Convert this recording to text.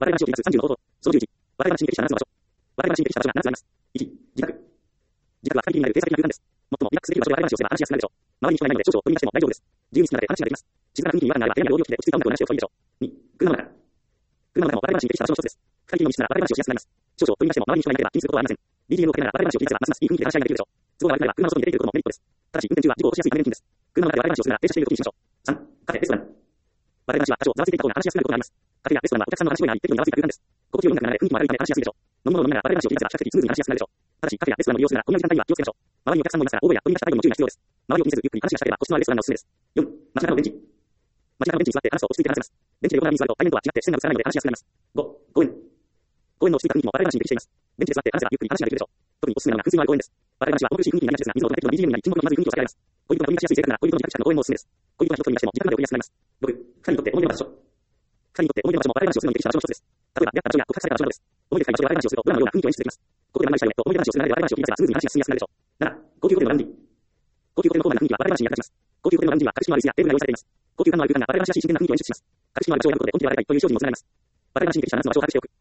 笑い話を聞きます30の方法。その11。笑い話に適した7つの場所。笑い話に適した場所は7つあります。1、自宅。自宅は快適になる閉鎖的な空間です。最もリラックスできる場所で笑い話をすれば話しやすくなるでしょう。周りに人がいないので少々取り出しても大丈夫です。自由に好きなので話ができます。静かな雰囲気に違和感があれば部屋に道具を着て落ち着いた音楽を流しておくといいでしょう。2、車の中。車の中も笑い話に適した場所の一つです。二人きりの密室なら笑い話をしやすくなります。少々取り出しても周りに人がいなければ気にすることはありません。BGM をかけながら笑い話を聞いてますますいい雰囲気で話し合いができるでしょう。都合が悪くなれば車の外に出ていることもメリットです。ただし運転中は事故を起こしやすいため連勤です。車の中で笑い話をするなら停車している時にしましょう。3、カフェ、レストラン。笑い話は多少ざわついていた方が話しやすくなることがあります。カフェやレストランはお客さんの話し声があり適度にざわついた空間です。心地よい音楽が流れ雰囲気も悪いため話しやすいでしょう。飲み物を飲みながら笑い話を聞いて比較的スムーズに話しやすくなるでしょう。ただしカフェやレストランの利用するならこの時間帯には気をつけましょう。周りにお客さんもいますから大声や取り出した態度にも注意が必要です。周りを気にせずゆっくり話がしたければ個室のあるレストランがおすすめです。4、街中のベンチ。街中のベンチに座って話すと落ち着いて話せます。ベンチで横並びに座ると対面とは違って視線がぶつからないので話しやすくなります。5、公園。公園の落ち着いた雰囲気も笑い話に適しています。ベンチで座って話せばゆっくり話ができるでしょう。特におすすめなのが空水のある公園です。笑い話は重苦しい雰囲気になりがちですが、水の音が適度な BGM になり、沈黙のまずい雰囲気を避けられます。恋人が取り出しやすい性格なら恋人に近く近くの公園もおすすめです。恋人が人と取り出しても時間まで送りやすくなります。6、二人にとって思い出の場所。二人にとって思い出の場所も笑い話をするのに適した場所の一つです。例えば、出会った場所や告白された場所などです。思い出深い場所で笑い話をするとドラマのような雰囲気を演出できます。ここで学びしたよねと思い出話をするなら笑い話を聞いてスムーズに話が進みやすくなるでしょう。7、高級ホテルのラウンジ。高級ホテルのコーナーの雰囲気は笑い話に役立ちます。高級ホテルのラウンジには格式のある椅子やテーブルが用意されています。高級感のある空間が笑い話らしい自然な雰囲気を演出します。格式のある場所を選ぶことで本気で笑いたいという商品もつながります。笑い話に適した7つの場所を把握しておく。